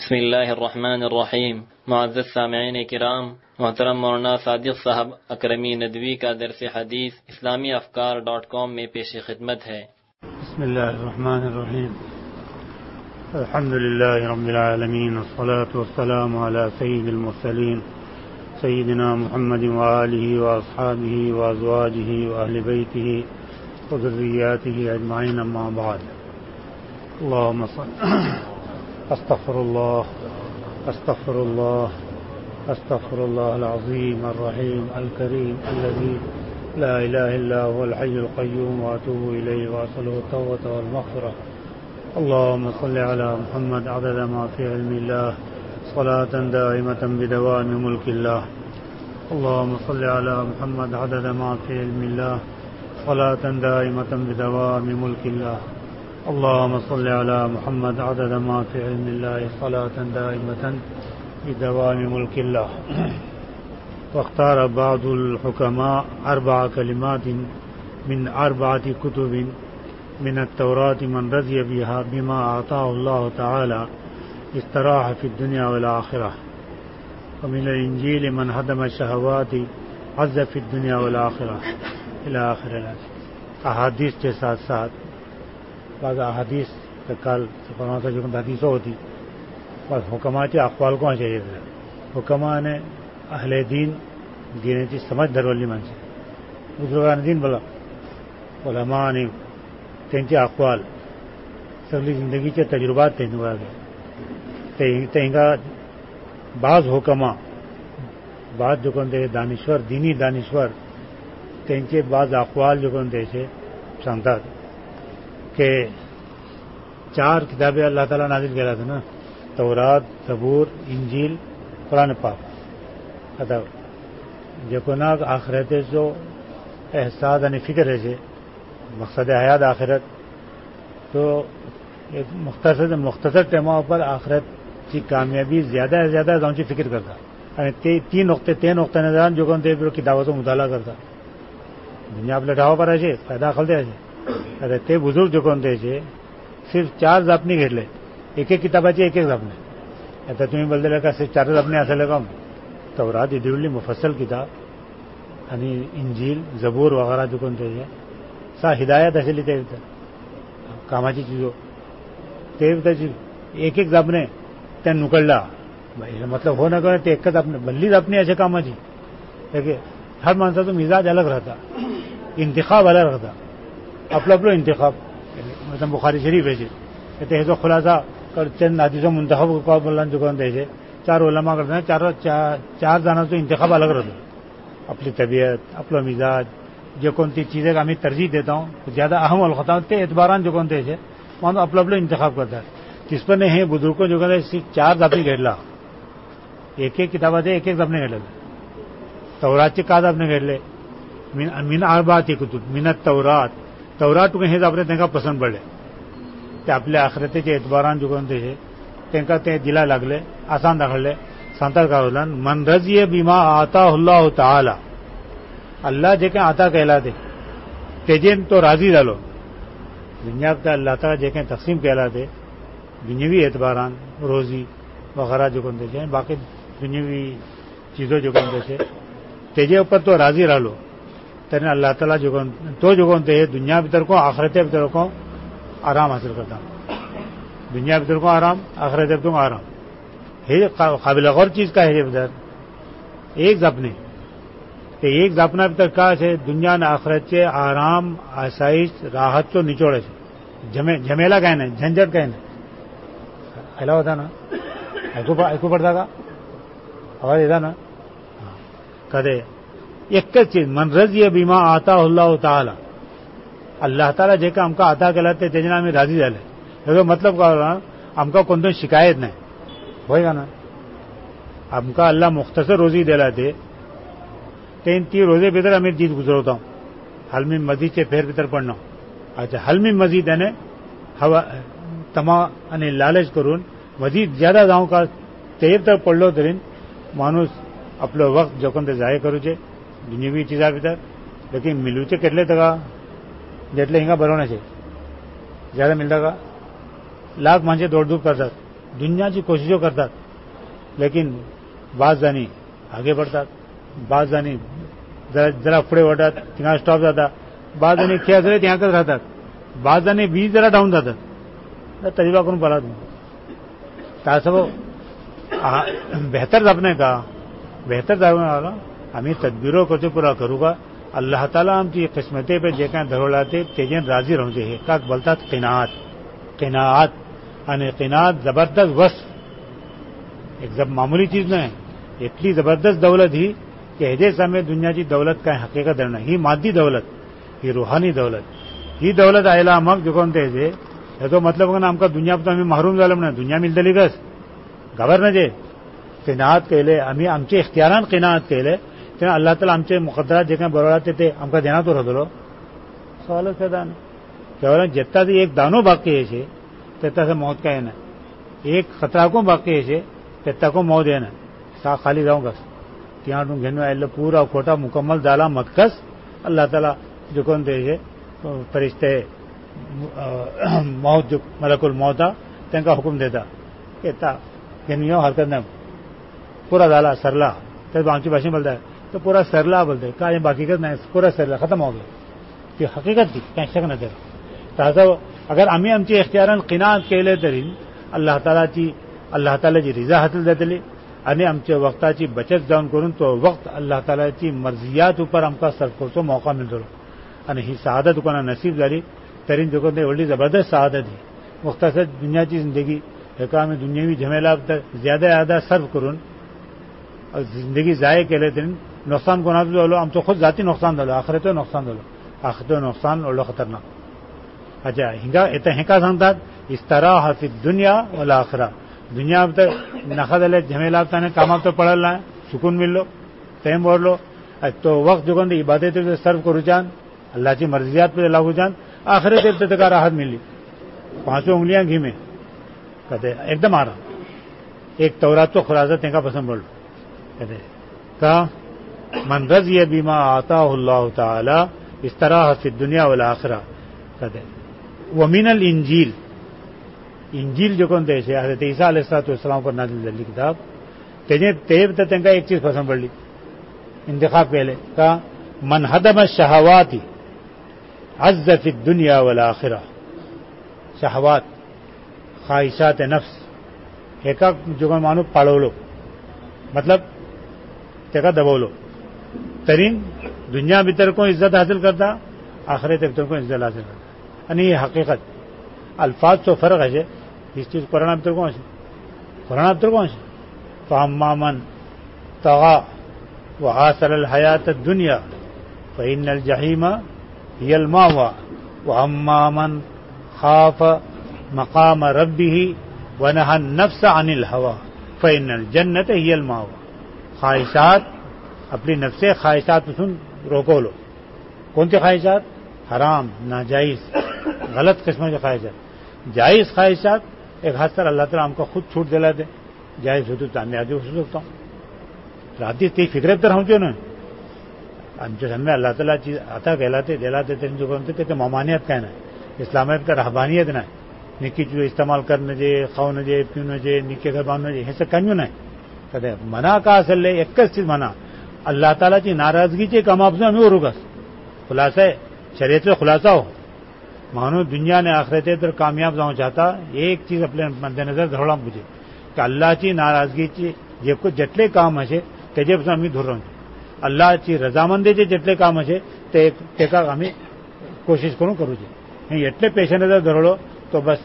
بسم اللہ الرحمن الرحیم۔ معزز سامعین کرام، محترم مولانا صادق صاحب اکرمی ندوی کا درس حدیث اسلامی افکار.com میں پیش خدمت ہے۔ بسم اللہ الرحمن الرحیم، الحمد للہ رب العالمین، والصلاة والسلام علی سید المرسلین سیدنا محمد وآلہ واصحابہ وازواجہ واہل بیتہ وذریاتہ اجمعین، اما بعد۔ اللہم صل استغفر اللہ العظیم الرحیم الکریم الذی لا الہ الا هو الحی القیوم واتوب الیہ واسألہ التوبۃ والمغفرہ۔ اللہم صل علی محمد عدد ما فی علم اللہ صلاۃ دائمۃ بدوام ملک اللہ۔ اللہم صل علی محمد عدد ما فی علم اللہ صلاۃ دائمۃ بدوام ملک اللہ۔ اللهم صل على محمد عدد ما في علم الله صلاة دائمة بدوام ملك الله۔ واختار بعض الحكماء 4 كلمات من 4 كتب من التوراة من رضي بما أعطاه الله تعالى استراح في الدنيا والآخرة، ومن الإنجيل من هدم الشهوات عز في الدنيا والآخرة إلى آخر الآيات۔ احادیث کے ساتھ ساتھ بعض احادیث کا کال فرماتا تھا، جو حدیثوں ہوتی بس حکمات اقوال کو چاہیے تھا۔ حکما نے اہل دین دین سمجھ درولی من سے بزرگان دین بولا علماء نے تینچے اقوال سگلی زندگی کے تجربات تینگا گئے تینگا بعض حکما بعض جو کہتے دانشور دینی دانشور تینچے بعض اقوال جو کہتے سے سنتا کہ 4 کتابیں اللہ تعالیٰ نازل کر رہا تھا نا، تورات، زبور، انجیل، قرآن پاک۔ جو کناک آخرت جو احساس یعنی فکر ہے مقصد حیات آخرت، تو ایک مختصر ٹیموں پر آخرت کی کامیابی زیادہ سے زیادہ زون کی فکر کرتا، یعنی 3 نقطۂ نظر جو کہتے کتابوں کو مطالعہ کرتا، دنیا آپ لٹاؤ پر ایسے پیدا کھلتے ایسے تے بزرگ جو کہتے ہیں صرف 4 زپنی گھر لے، ایک کتاب ہے ایک زپنے ایسا تمہیں بولتے لگا صرف 4 زپنے ایسا لگا تورات ادھرلی مفصل کتاب، یعنی انجیل، زبور وغیرہ جو کہتے ہیں سا ہدایت ایسے لیتے کاماچی چیزوں ایک زپنے تین نکلنا مطلب ہو نہ کرے ایک زپنے بلی زپنے ایسے کاماچی، دیکھیے ہر مانسا تو مزاج الگ رہتا، انتخاب الگ رہتا، اپنا انتخاب مطلب بخاری شریف ہے کہتے ہیں تو خلاصہ کر چند حدیثوں منتخب بولنا جو کہتے ہیں 4 علماء کرتے ہیں 4 جانا تو انتخاب الگ رہتا، اپنی طبیعت، اپنا مزاج، جو کون سی چیزیں کا میں ترجیح دیتا ہوں زیادہ اہم الخطا ہوتے اعتباران جو کہتے ہیں وہاں اپنا انتخاب کرتا ہے۔ جس پر نہیں بزرگوں جو کہتے ہیں صرف 4 اپنی گھر لا، ایک کتاب آتے ایک اپنے گھر لیتے، تورات کا اپنے گھر لے من 4 کتب من التورات، تورات کو کہیں اپنے تنکا پسند پڑے تے اپنے آخرت کے اعتباران جو کہتے ہیں تنکا تے دلا لگ لے آسان دکھ لے سانتر کا من رضی بما آتا اللہ تعالی، اللہ جے کہ آتا کہلاتے تیجن تو راضی ڈالو، دنیا کا اللہ تعالیٰ جے کہ تقسیم کہلاتے دنیاوی اعتباران روزی وغیرہ جو کہتے ہیں باقی دنیاوی چیزوں جو کہتے ہیں تیجے اوپر تو راضی رہ لو تیرے اللہ تعالیٰ جو کہتے ہیں دنیا بھیتر کو آخرت بھیتر کو آرام حاصل کرتا، دنیا بھیتر کو آرام آخرت بھیتر کو آرام ہے۔ قابل غور چیز کا ہے ادھر ایک زپنے ایک زپنا بھیتر کا ہے دنیا نے آخرت کے آرام آسائش راحت تو نچوڑے سے جھمیلا کہنا جھنجھٹ کہنا ایلا ہوتا نا ایکو پڑتا کا آواز ایسا نا کدے ایک چیز من رضی بما آتا اللہ تعالی، اللہ تعالیٰ جے کا ہم کا عطا کہلاتے تیجنا ہمیں راضی ڈالے، مطلب کہا ہم کا کون شکایت نہیں ہوئے گا نا، ہم کا اللہ مختصر روزی دلاتے 3 روزے بھیتر ہمیں جیت گزروتا ہوں، حل میں مزید سے پھر بھیتر پڑھنا ہوں، اچھا حل میں مزید یعنی تما یعنی لالچ کرون مزید زیادہ جاؤں کا تیر تک پڑھ لو ترین مانوس اپنا وقت جو کن ضائع کرو چھے دنیاوی چیزا بھیتر، لیکن ملو چھے کتلے تکا جتلے ہنگا برونے چھے زیادہ ملتا کا لاکھ مانچے دوڑ دھوپ کرتا दुनियाची कोशिशो करतात, लेकिन बाज जाणी आगे पडतात, बाज जाणी जरा पुढे वळतात, तिंगा स्टॉप जाता, बाज जाणी खेळाकडे तिंगाकच राहतात, बाज जाणी बी जरा डाऊन जातात, तरीबा करून पळा तासो बेहतर जापने का बेहतर जावं आम्ही तदबिरो करतो पुरा करू का अल्लाह ताला आमची किस्मते पे जे काय धरवला तेजेन राजी राहूचे हे काक बोलतात क़िनाअत. क़िनाअत आणि क़िनाअत जबरदस्त वस्त एक जब मामूली चीज नाही, इतली जबरदस्त दौलत ही की हेजे सामे दुनियाची दौलत काय हकीकत नाही. ही मादी दौलत, ही रुहानी दौलत, ही दौलत आयला मग जो ते हेजो मतलब ना आमकां दुनियापासून आम्ही महरूम झालो म्हणून दुनिया मिळतली कस खबर नजे. क़िनाअत केले आम्ही आमचे इख्तियारान क़िनाअत केले तेन्ना अल्लाह ताला आमचे मुकद्दरात जे काय बरोवला ते आमकां देनात रावतलो सवालच पैदा ना. केवळ जेत्ताची एक दानो बाकी है तेत्ता मौत काय ना, एक खतराको बाकी है तेत्ताको मौत येना, सा खाली जाऊं कस त्यातून घेऊन आयल्लो पुरा खोटा मुकम्मल जाला मतकस अल्लाह ताला जो कोण ते फरिश्ते मौत जो मलकुल मौता तांकां हुकूम देता येता घेऊन यो हरकत ना, पूरा जाला सरला तर आमची भाषेत बोलतात तो पूरा सरला बोलते काय बाकीकच नाही, पूरा सरला खतम हो गया. ती हकीकत ती काय शक नाही. तसं अगर आम्ही आमची इख्तियारान क़िनाअत केले तरी अल्लाह तालाची रिजा हासिल जातली आणि आमच्या वक्ताची बचत जाऊन करून तो वक्त अल्लाह तालाची मर्जियात उपर आमकां सर्फ करचो मौका मेळटलो. आणि ही शहादत कोणा नसीब झाली तरी जो कोण व्हडली जबरदस्त शहादत ही वक्तासच दुनियाची जिंदगी हेका आम्ही दुनियावी झमेला ज्यादा सर्फ करून जिंदगी जाय केले तरी नुकसान कोणाचो जालो, आमचो खुद जाती नुकसान जालो, आखिरतो नुकसान जालो, आखिरतो नुकसान व्हडलो खतरनाक. अच्छा हेका सांगतात इस्तराह फी दुनिया वल आखिरा. दुनिया भितर नाका जाल्यार झमेलाक ताणें कामाक तो पळयलो ना, सुकून मिळलो, टायम वरलो, तो वक्त जो कोण इबादतीचो सर्व करूच्यान अल्लाची मर्जियात पे लागूच्यान आखिरत ताका राहत मिळली. 5 उंगलियां घी में कहते एकदम आराम. एक तौरातचो खुलासा तांकां पसंद पडलो कहते का मन रज़िया बिमा आताहु अल्लाह ताला इस्तराह फी दुनिया वल आखिरा कहते व मिनल इंजील. इंजील जो कोण ते हज़रत ईसा अलैहिस्सलाम पर नाज़िल झाल्ली किताब ते तांकां एक चीज पसंद पडली, इंतखाब केले का मन हदम शहवाती अज़्ज़ फी दुनिया वल आखिरा. शहवात ख्वाहिशात नफ्स हेका जो कोण माणूस पाळवलो मतलब तेका दबवलो तरी दुनिया भितर कोण इज्जत हासिल करता, आखिरत भितर कोण इज्जत हासिल करता. आणि ही हकीकत अल्फाजचो फरक अशे ही चीज कुराणा भितर कोण अशे फअम्मा मन तगा व आसर अल हयात दुनिया फइन्नल जहीम हियल मावा व अम्मा मन खाफ मकाम रब्बिही व नहा नफ्स अनिल हवा फइन्नल जन्नत हियल मावा. ख्वाहिशात अपनी नफ्से ख्वाहिशातपासून रोखवलो. कोणते ख्वाहिशात? हराम, नाजायज, गलत किस्माचे ख्वाहिशात. जायज ख्वाहिशात एक हाथ तर अल्लाह ताला आमकां खुद छूट दिला ते जायज होतो तर आम्ही आधी वचू शकतो. रात्री ती फिक्रेत तर रावच्यो न्हय. आमच्या सामने अल्लाह ताला चीज आता केला ते दिला ते जो कोण ते ममानियत काय नाही, इस्लामात का रहबानियत नाही. निकी चीज इस्तेमाल करणं जे खावणं जे पिणं जे निके घर बांधणं जे हे सगळं कांयू नाही. कधी मना का असले एकच चीज म्हणा अल्लाह तालाची नाराजगीचे कामापासून आम्ही उरुगास. खुलासा आहे शरीयतचो खुलासा हो माणूस दुनिया ने आखिरते तर कामयाब जावं चाहता एक चीज आपल्या मध्यनजर धरवला पाहिजे की अल्लाहची नाराजगीचे जेटले काम असे तेजेपासून आम्ही दूर राहू. अल्लाहची रजामंदीचे जेटले काम असे तेका आम्ही कोशिश करूचे. हे एटले पेशेनजर धरलो तो बस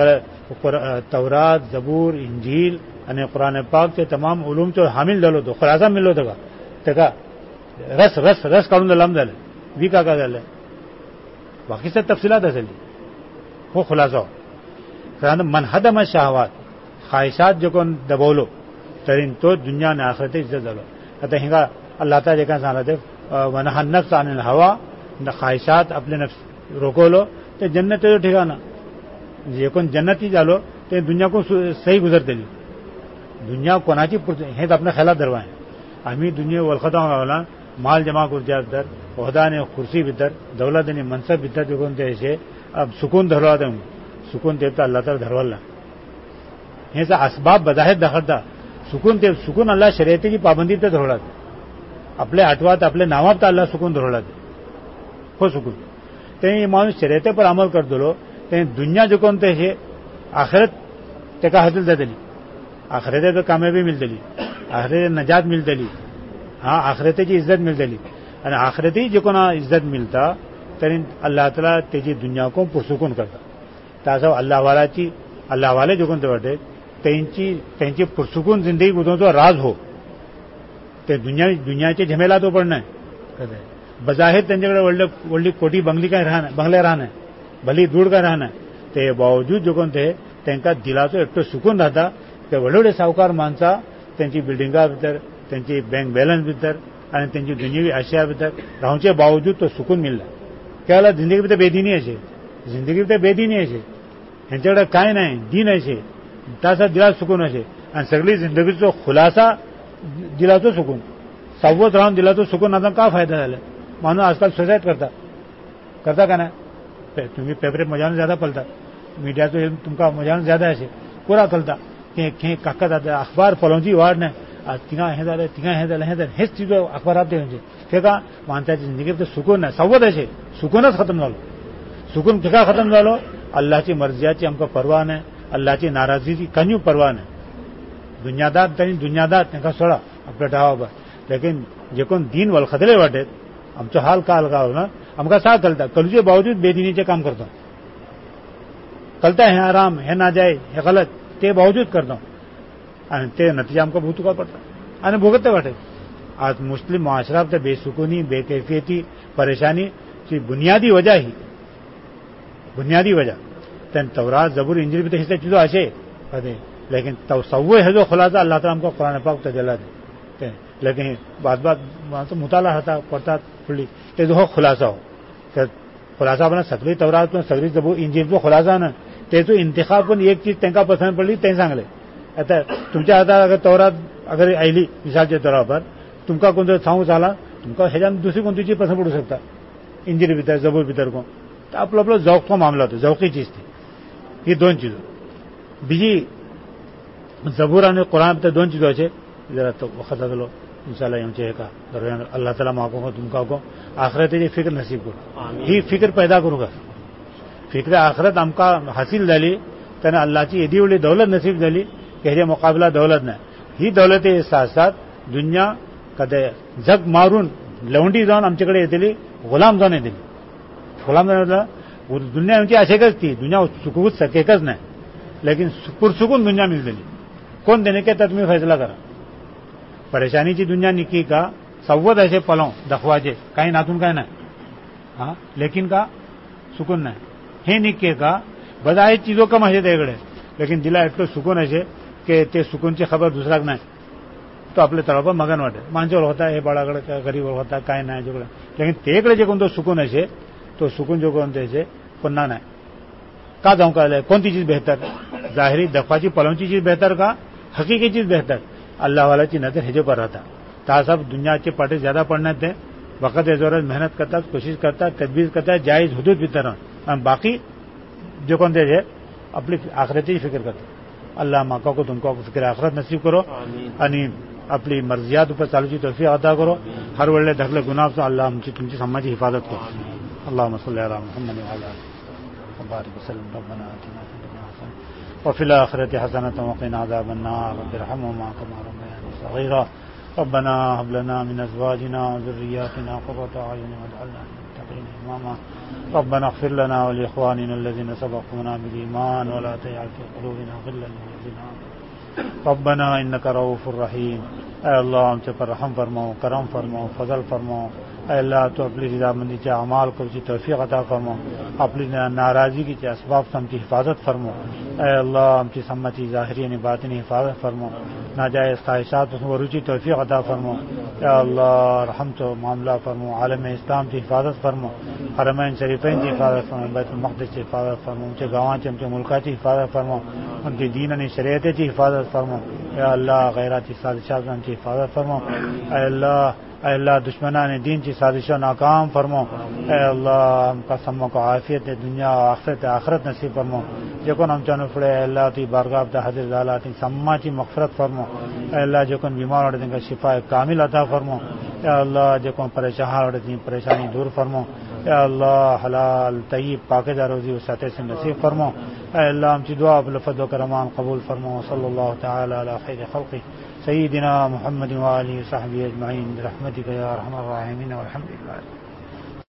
तौरात, जबूर, इंजील आणि कुरान पाक ते तमाम उलूमचो हामिल झालो तो खुलासा मिळलो तेका रस रस रस काढून लांब झाले वी का झालं बाकीच्या तफसिलात असेल हो खुलासा. कारण मन हदम शहवात ख्वाहिशात जो कोण दबवलो तरी तो दुनिया ने आखिरत इज्जत झालो. आता हिंगा अल्लाह ताला जे काय सांगते वनहा नफ्स अनिल हवा ख्वाहिशात आपले नफ्स रोखवलो ते जन्नतेचो ठिकाणा. जे कोण जन्नती झालो ते दुनिया को सही गुजरतली. दुनिया कोणाची हेच आपल्या ख्यालात धरवा आहे. आम्ही दुनिया वळखता गावला माल जमा करच्या भितर ओहदा आणि खुर्सी भितर दौलत आणि मनसब भितर जे कोण ते सुकून धरवा सुकून ते अल्लाह ताला धरवला हे असबाब बजाहेर दाखवता सुकून अल्लाह शर्यतीची पाबंदी ते धरलात आपले आठवात आपले नावात अल्लाह सुकून धरलात हो सुकून ते माणूस शर्यते पर अमल करतलो ते दुनिया जिकोन ते हे आखिरत तेका हासिल जातली आखिरतेक कामयाबी मिळतली आखिरतेक नजात मिळतली आखिरतेची इज्जत मिळतली आणि आखिरती जिकोन इज्जत मिळता तरी अल्लाह ताला तेजी दुनिया को पुरसुकून करता तासो अल्लाह वाले जिकोन ते वाटे त्यांची पुरसुकून जिंदगी गुजरतो राज हो ते दुनियाचे झमेला तो पडणं बजाहेर त्यांच्याकडे वडली कोटी बंगले राहणं भली दूर काय राहणं ते बावजूद जिकोन ते त्यांना दिलाचो एकटो सुकून राहता ते व्हडले सावकार माणसा त्यांची बिल्डिंगा भितर त्यांची बँक बॅलन्स भितर आणि त्यांची दुनियावी आशया भितर रावचे बावजूद तो सुकून मिळला केवळ जिंदगी भितर बेदीनी असे ह्यांच्याकडे काय नाही दिन असे तासा दिला सुकून असे आणि सगळी जिंदगीचो खुलासा दिलाचो सुकून सावध राहून दिलाचो सुकून आता का फायदा झाला माणूस आजकाल सुसाईड करता का नाही तुम्ही पेपर मजानं ज्यादा पलता मीडियाचो तुमका मजानं ज्यादा असे पुरा चलता खंय काका जाता अखबार पळोवची वाड नाही आज तिंगा हे जालें हेच चीजो अखबारात म्हणजे तेका माणसाची जिंदगी सुकून नाही सावध असे सुकूनच खतम झालो सुकून तेका खतम झालो अल्लाहची मर्जियाची आमकां पर्वा नाही अल्लाहची नाराजीची कन्यू पर्वा नाही दुनियादार तांकां सोडा आपल्या ठावा लेकिन जे कोण दीन वळखतले वाटेत आमचो हाल का ना आमकां सा कळटा कलूचे बावजूद बेदिनीचे काम करता कळटा हें आराम हें नाजाय हें गलत ते बावजूद करता आणि ते नतीजा आमकां भोगतुका पडटा आनी भोगते वाटेत आज मुस्लिम मुआशरा ते बेसुकूनी बेकैफियती परेशानीची बुनियादी वजह तेन तौरात जबूर इंजिल भी हिस्से चीजों अच्छे कहते लेकिन सव्वे है जो खुलासा अल्लाह ताला हमको कुरान पाक तजल्ला दे लेकिन बात तो मुताला होता पढ़ता खुली ते जो खुलासा हो खुलासा अपना सगळी तौरात पण सगळी जबूर इंजिलचो खुलासा ना तेचो इंतखाब पण एक चीज तांकां पसंत पडली ते सांगले आता तुमच्या हातात अगर तौरात अगर आयली मिसालच्या तौरावर तुमकां कोण जर सांगू जाला तुमकां हेज्यान दुसरी कोणती चीज पसंत पडू शकता इंजिल भितर जबूर भितर कोण आपलो जौकचो मामलो होता जौकी चीज ती ही दोन चीजो बीजी जबूर आनी कुरान भितर दोन चीजो अशे जरा तो वखत जातलो इंशाल्लाह आमचे हेका दरम्यान अल्लाह ताला म्हाका तुमकां को आखिरतेची फिक्र नसीब करूं ही फिक्र पैदा करूं का फिक्र आखिरत आमकां हासील जाली तेन्ना अल्लाहची येदी व्हडली दौलत नसीब जाली की हेजे मुकाबला दौलत नाही ही दौलती साथ साथ दुनिया कदे जग मारून लवंडी जावन आमचे कडेन येतली गुलाम जावन येतली गुलाम जावन दुनिया आमची आशेकच ती दुनिया चुकूच सकेकच नाही लेकिन पुरसुकून दुनिया मिळतली कोण देणे के तुम्ही फैसला करा परेशानीची दुनिया निकी का सव्वद असे पलव दखवाचे काही नातून काय नाही लेकिन का सुकून नाही हे निके का बजाय चीजों कम असे त्याकडे लेकिन दिला एकटो सुकून असे की ते सुकूनची खबर दुसराक नाही तो आपल्या तळावर मगन वाटे माणसावर होता हे बाळाकडे गरीब होता काय नाही जोकडे लेकिन तेकडे जे कोण तो सुकून असे तो सुकून जो कोण त्याचे पुन्हा नाही का जाऊं का कोणती चीज बेहतर जाहिरी दफाची पलवची चीज बेहतर का हकीकी चीज बेहतर अल्लाह वालाची नजर हेजे पर रहता ता सब दुनियाचे पाटे ज्यादा पडण्यात ते वक्त जोरात मेहनत करतात कोशिश करतात तदबीर करतात जायज हुदूद भितर आणि बाकी जो कोण त्याचे आपली आखिरतीची फिक्र करतात अल्लाह माका को तुमको फिक्र आखिरत नसीब करो आणि आपली मर्जियात ऊपर चालूची तौफीक अता करो हर वेळे धकले गुनाह से अल्लाह आमची तुमची समाजी हिफाजत करो अल्लाहुम्मा सल्ली अला मुहम्मद व अला बारिक वसल्लम रब्बना आतिना फिद दुनिया हसनह व फिल आखिरति हसनह व क़िना अज़ाबन नार रब्बिरहमहुमा कमा रब्बयानी सग़ीरा रब्बना हब लना मिन अज़वाजिना व ज़ुर्रिय्यातिना क़ुर्रता अयुन वजअलना लिल्मुत्तक़ीना इमामा रब्बना इग़फिर लना व लिइख़वानिना الذين سبقونا بالईमान व ला तजअल फ़ी क़ुलूबिना ग़िल्लन लिल्लज़ीना आमनू रब्बना इन्नका रऊफ़ुर रहीम ऐ अल्लाह हमसे पर रहम फरमाओ करम फरमाओ फजल फरमाओ ऐ अल्लाह तो अपनी रजामंदीचे अमाल करूची तौफीक अता फरमाओ अपनी नाराजगीचे असबाब से आमची हिफाजत फरमाओ ऐ अल्लाह आमची सम्मती ज़ाहिरी आणि बातिनी हिफाजत फरमाओ नाजायज़ ख्वाहिशात वरूची तौफीक अता फरमाओ ऐ अल्लाह रहम तो मामला फरमाओ आलम इस्लाम की हिफाजत फरमाओ हरमैन शरीफैन की हिफाजत फरमाओ बैतुल मक़दिस की हिफाजत फरमाओ आमचे गावांची आमच्या मुल्काची हिफाजत फरमाओ आमची दीन आणि शरीयतेची हिफाजत फरमाओ ऐ अल्लाह गैराती साजिशात आमची हिफाजत फरमाओ ऐ अल्लाह اے اللہ دشمنان دین کی سازشوں ناکام فرمو. اے اللہ ہم کا سمو کو عافیت دنیا و آخرت نصیب فرمو. جکن ہم چانو پڑے اے اللہ تی بارگاہ تا حضرت ذالات سما چی مغفرت فرمو. اے اللہ جکن بیمار اور دن کا شفا کامل عطا فرمو. اے اللہ جکن پریشان اور دن پریشانی دور فرمو. اے اللہ حلال طیب پاکیزہ روزی و سطح سے نصیب فرمو. اے اللہ ہم چی دعا بلفظ و کرمان قبول فرمو. صلی اللہ تعالی علی خیر خلقہ سیدنا محمد و آلہ و صحبہ اجمعین برحمتک یا ارحم الراحمین والحمد للہ.